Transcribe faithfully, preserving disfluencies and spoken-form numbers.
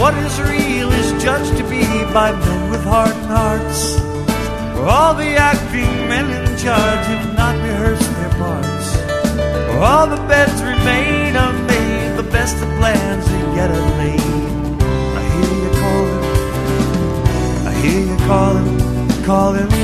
what is real is judged to be by men with hardened hearts. For all the acting men in charge have not rehearsed their parts. For all the beds remain unmade, the best of plans are yet unlaid. I hear you calling, I hear you calling, calling.